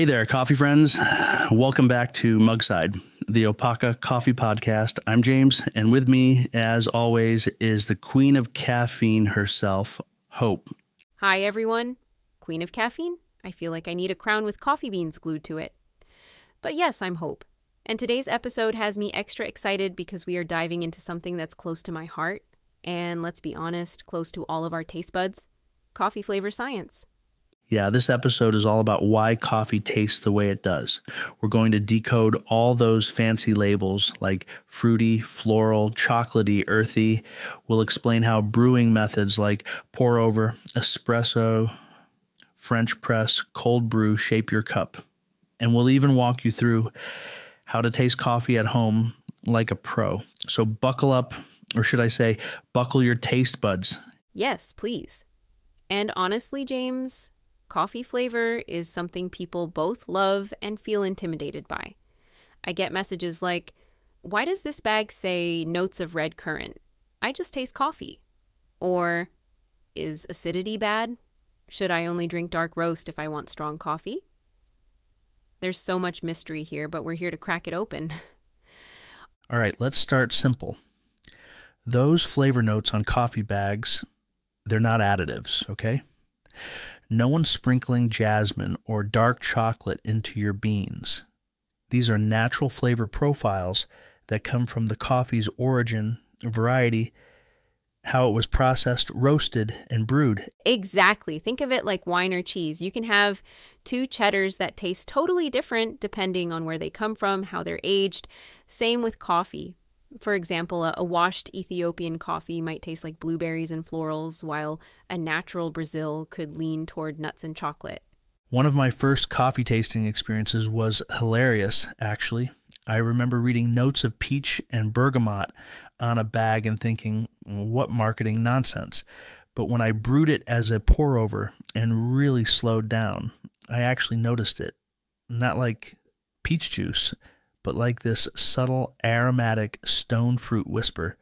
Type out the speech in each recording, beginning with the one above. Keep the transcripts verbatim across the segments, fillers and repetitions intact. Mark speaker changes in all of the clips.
Speaker 1: Hey there, coffee friends. Welcome back to Mugside, the Opaka Coffee Podcast. I'm James, and with me, as always, is the queen of caffeine herself, Hope.
Speaker 2: Hi, everyone. Queen of caffeine? I feel like I need a crown with coffee beans glued to it. But yes, I'm Hope. And today's episode has me extra excited because we are diving into something that's close to my heart, and let's be honest, close to all of our taste buds, coffee flavor science.
Speaker 1: Yeah, this episode is all about why coffee tastes the way it does. We're going to decode all those fancy labels like fruity, floral, chocolatey, earthy. We'll explain how brewing methods like pour over, espresso, French press, cold brew shape your cup. And we'll even walk you through how to taste coffee at home like a pro. So buckle up, or should I say, buckle your taste buds.
Speaker 2: Yes, please. And honestly, James, coffee flavor is something people both love and feel intimidated by. I get messages like, why does this bag say notes of red currant? I just taste coffee. Or, is acidity bad? Should I only drink dark roast if I want strong coffee? There's so much mystery here, but we're here to crack it open.
Speaker 1: All right, let's start simple. Those flavor notes on coffee bags, they're not additives, okay? No one's sprinkling jasmine or dark chocolate into your beans. These are natural flavor profiles that come from the coffee's origin, variety, how it was processed, roasted, and brewed.
Speaker 2: Exactly. Think of it like wine or cheese. You can have two cheddars that taste totally different depending on where they come from, how they're aged. Same with coffee. For example, a, a washed Ethiopian coffee might taste like blueberries and florals, while a natural Brazil could lean toward nuts and chocolate.
Speaker 1: One of my first coffee tasting experiences was hilarious, actually. I remember reading notes of peach and bergamot on a bag and thinking, what marketing nonsense. But when I brewed it as a pour-over and really slowed down, I actually noticed it. Not like peach juice, but like this subtle aromatic stone fruit whisper.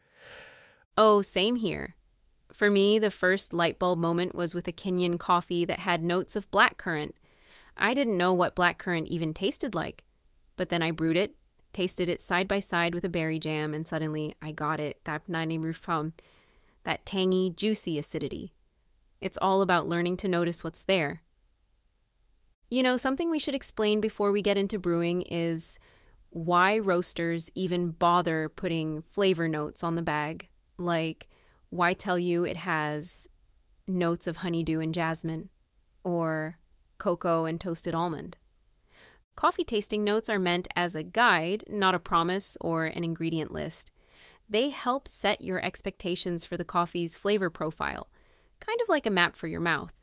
Speaker 2: Oh, same here. For me, the first light bulb moment was with a Kenyan coffee that had notes of blackcurrant. I didn't know what blackcurrant even tasted like. But then I brewed it, tasted it side by side with a berry jam, and suddenly I got it, that nani rufam, that tangy, juicy acidity. It's all about learning to notice what's there. You know, something we should explain before we get into brewing is why roasters even bother putting flavor notes on the bag. Like, why tell you it has notes of honeydew and jasmine, or cocoa and toasted almond? Coffee tasting notes are meant as a guide, not a promise or an ingredient list. They help set your expectations for the coffee's flavor profile, kind of like a map for your mouth.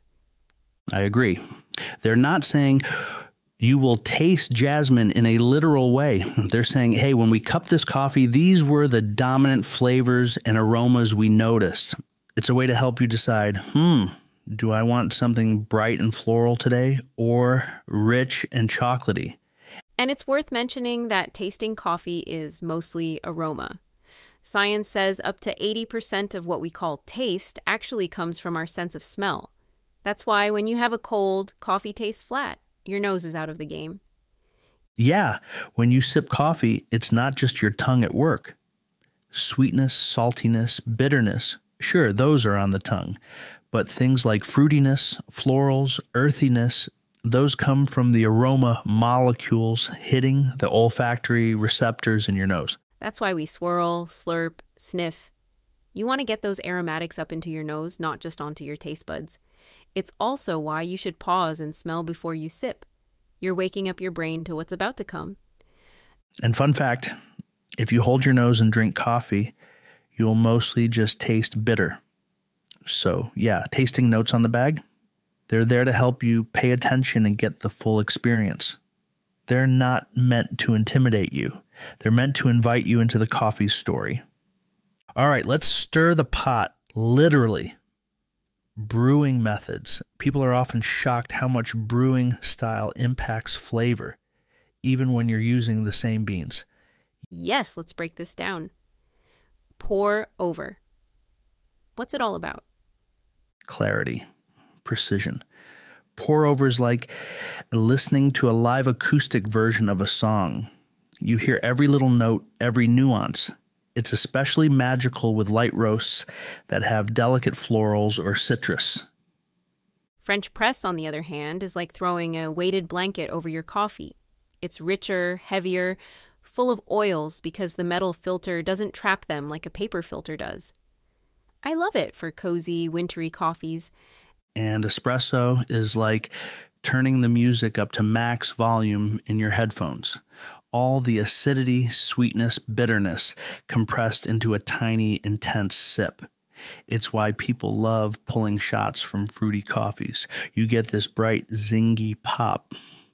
Speaker 1: I agree. They're not saying you will taste jasmine in a literal way. They're saying, hey, when we cupped this coffee, these were the dominant flavors and aromas we noticed. It's a way to help you decide, hmm, do I want something bright and floral today or rich and chocolatey?
Speaker 2: And it's worth mentioning that tasting coffee is mostly aroma. Science says up to eighty percent of what we call taste actually comes from our sense of smell. That's why when you have a cold, coffee tastes flat. Your nose is out of the game.
Speaker 1: Yeah, when you sip coffee, it's not just your tongue at work. Sweetness, saltiness, bitterness, sure, those are on the tongue. But things like fruitiness, florals, earthiness, those come from the aroma molecules hitting the olfactory receptors in your nose.
Speaker 2: That's why we swirl, slurp, sniff. You want to get those aromatics up into your nose, not just onto your taste buds. It's also why you should pause and smell before you sip. You're waking up your brain to what's about to come.
Speaker 1: And fun fact, if you hold your nose and drink coffee, you'll mostly just taste bitter. So yeah, tasting notes on the bag, they're there to help you pay attention and get the full experience. They're not meant to intimidate you. They're meant to invite you into the coffee story. All right, let's stir the pot, literally. Brewing methods. People are often shocked how much brewing style impacts flavor, even when you're using the same beans.
Speaker 2: Yes, let's break this down. Pour over. What's it all about?
Speaker 1: Clarity, precision. Pour over is like listening to a live acoustic version of a song. You hear every little note, every nuance. It's especially magical with light roasts that have delicate florals or citrus.
Speaker 2: French press, on the other hand, is like throwing a weighted blanket over your coffee. It's richer, heavier, full of oils because the metal filter doesn't trap them like a paper filter does. I love it for cozy, wintry coffees.
Speaker 1: And espresso is like turning the music up to max volume in your headphones. All the acidity, sweetness, bitterness compressed into a tiny, intense sip. It's why people love pulling shots from fruity coffees. You get this bright, zingy pop.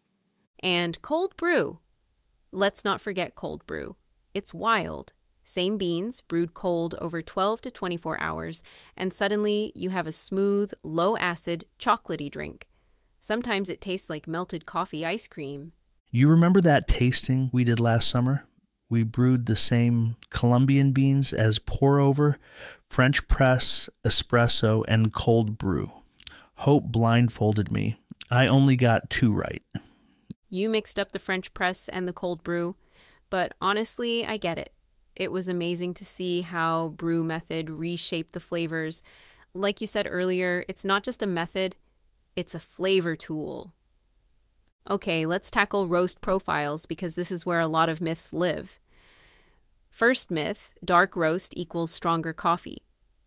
Speaker 2: And cold brew. Let's not forget cold brew. It's wild. Same beans, brewed cold over twelve to twenty-four hours, and suddenly you have a smooth, low-acid, chocolatey drink. Sometimes it tastes like melted coffee ice cream.
Speaker 1: You remember that tasting we did last summer? We brewed the same Colombian beans as pour over, French press, espresso, and cold brew. Hope blindfolded me. I only got two right.
Speaker 2: You mixed up the French press and the cold brew, but honestly, I get it. It was amazing to see how brew method reshaped the flavors. Like you said earlier, it's not just a method, it's a flavor tool. Okay, let's tackle roast profiles because this is where a lot of myths live. First myth, dark roast equals stronger coffee.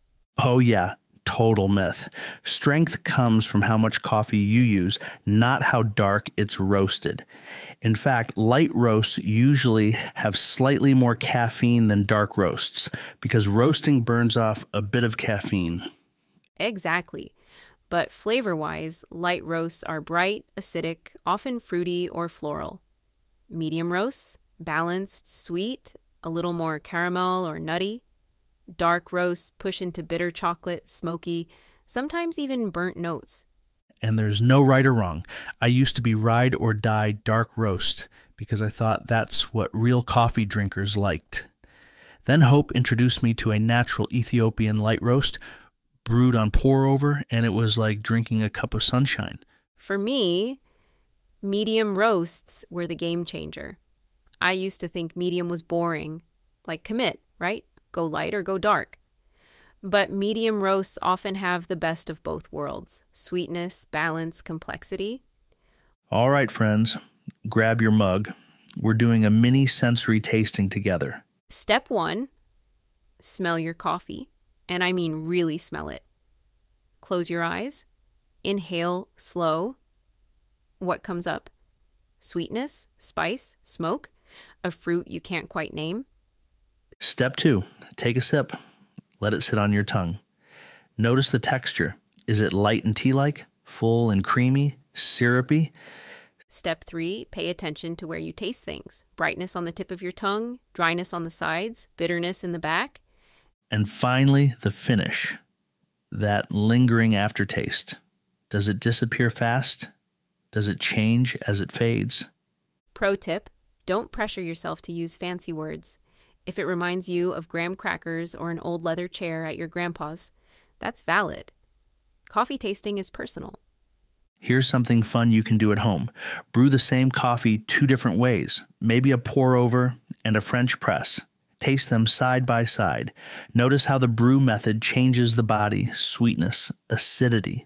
Speaker 1: Oh yeah, total myth. Strength comes from how much coffee you use, not how dark it's roasted. In fact, light roasts usually have slightly more caffeine than dark roasts because roasting burns off a bit of caffeine.
Speaker 2: Exactly. But flavor-wise, light roasts are bright, acidic, often fruity or floral. Medium roasts, balanced, sweet, a little more caramel or nutty. Dark roasts push into bitter chocolate, smoky, sometimes even burnt notes.
Speaker 1: And there's no right or wrong. I used to be ride or die dark roast because I thought that's what real coffee drinkers liked. Then Hope introduced me to a natural Ethiopian light roast brewed on pour over, and it was like drinking a cup of sunshine.
Speaker 2: For me, medium roasts were the game changer. I used to think medium was boring, like commit, right? Go light or go dark. But medium roasts often have the best of both worlds: sweetness, balance, complexity.
Speaker 1: All right, friends, grab your mug. We're doing a mini sensory tasting together.
Speaker 2: Step one, smell your coffee. And I mean really smell it. Close your eyes. Inhale slow. What comes up? Sweetness, spice, smoke, a fruit you can't quite name.
Speaker 1: Step two, take a sip. Let it sit on your tongue. Notice the texture. Is it light and tea-like, full and creamy, syrupy?
Speaker 2: Step three, pay attention to where you taste things. Brightness on the tip of your tongue, dryness on the sides, bitterness in the back.
Speaker 1: And finally, the finish, that lingering aftertaste. Does it disappear fast? Does it change as it fades?
Speaker 2: Pro tip, don't pressure yourself to use fancy words. If it reminds you of graham crackers or an old leather chair at your grandpa's, that's valid. Coffee tasting is personal.
Speaker 1: Here's something fun you can do at home. Brew the same coffee two different ways, maybe a pour over and a French press. Taste them side by side. Notice how the brew method changes the body, sweetness, acidity.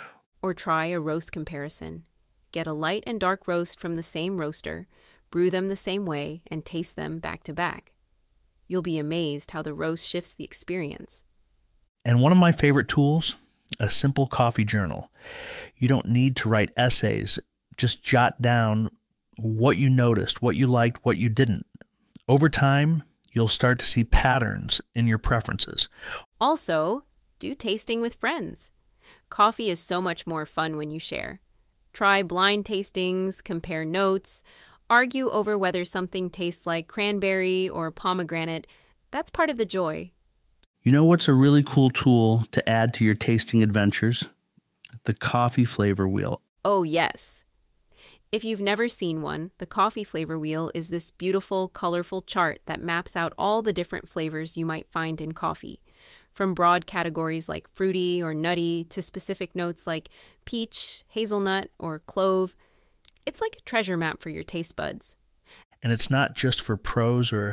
Speaker 2: Or try a roast comparison. Get a light and dark roast from the same roaster, brew them the same way, and taste them back to back. You'll be amazed how the roast shifts the experience.
Speaker 1: And one of my favorite tools, a simple coffee journal. You don't need to write essays. Just jot down what you noticed, what you liked, what you didn't. Over time, you'll start to see patterns in your preferences.
Speaker 2: Also, do tasting with friends. Coffee is so much more fun when you share. Try blind tastings, compare notes, argue over whether something tastes like cranberry or pomegranate. That's part of the joy.
Speaker 1: You know what's a really cool tool to add to your tasting adventures? The coffee flavor wheel.
Speaker 2: Oh, yes. If you've never seen one, the coffee flavor wheel is this beautiful, colorful chart that maps out all the different flavors you might find in coffee. from broad categories like fruity or nutty to specific notes like peach, hazelnut, or clove. It's like a treasure map for your taste buds.
Speaker 1: And it's not just for pros or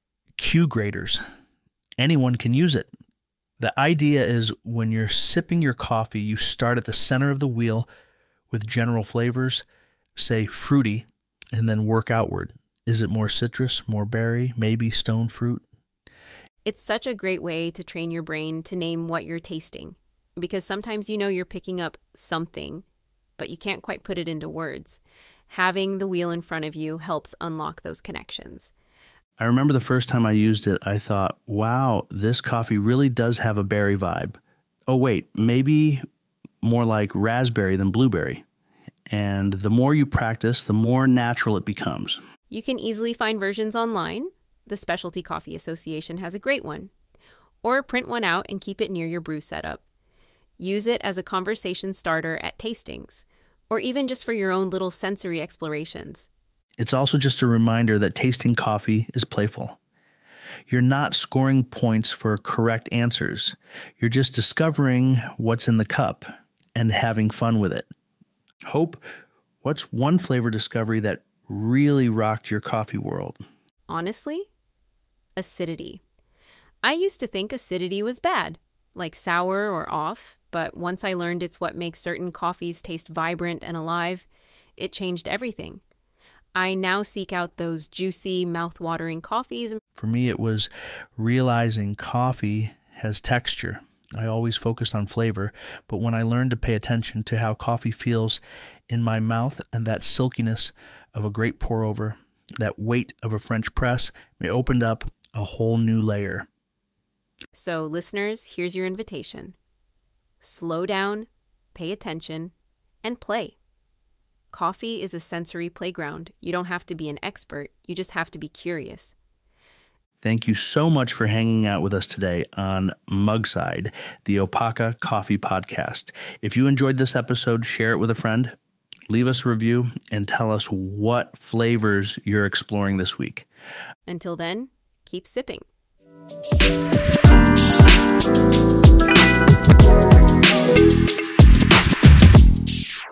Speaker 1: Q graders. Anyone can use it. The idea is when you're sipping your coffee, you start at the center of the wheel with general flavors, say fruity, and then work outward. Is it more citrus, more berry, maybe stone fruit?
Speaker 2: It's such a great way to train your brain to name what you're tasting, because sometimes you know you're picking up something, but you can't quite put it into words. Having the wheel in front of you helps unlock those connections.
Speaker 1: I remember the first time I used it, I thought, wow, this coffee really does have a berry vibe. Oh, wait, maybe more like raspberry than blueberry. And the more you practice, the more natural it becomes.
Speaker 2: You can easily find versions online. The Specialty Coffee Association has a great one. Or print one out and keep it near your brew setup. Use it as a conversation starter at tastings, or even just for your own little sensory explorations.
Speaker 1: It's also just a reminder that tasting coffee is playful. You're not scoring points for correct answers. You're just discovering what's in the cup and having fun with it. Hope, what's one flavor discovery that really rocked your coffee world?
Speaker 2: Honestly, acidity. I used to think acidity was bad, like sour or off, but once I learned it's what makes certain coffees taste vibrant and alive, it changed everything. I now seek out those juicy, mouth-watering coffees.
Speaker 1: For me, it was realizing coffee has texture. I always focused on flavor, but when I learned to pay attention to how coffee feels in my mouth and that silkiness of a great pour-over, that weight of a French press, it opened up a whole new layer.
Speaker 2: So, listeners, here's your invitation. Slow down, pay attention, and play. Coffee is a sensory playground. You don't have to be an expert. You just have to be curious.
Speaker 1: Thank you so much for hanging out with us today on Mugside, the Opaka Coffee Podcast. If you enjoyed this episode, share it with a friend, leave us a review, and tell us what flavors you're exploring this week.
Speaker 2: Until then, keep sipping.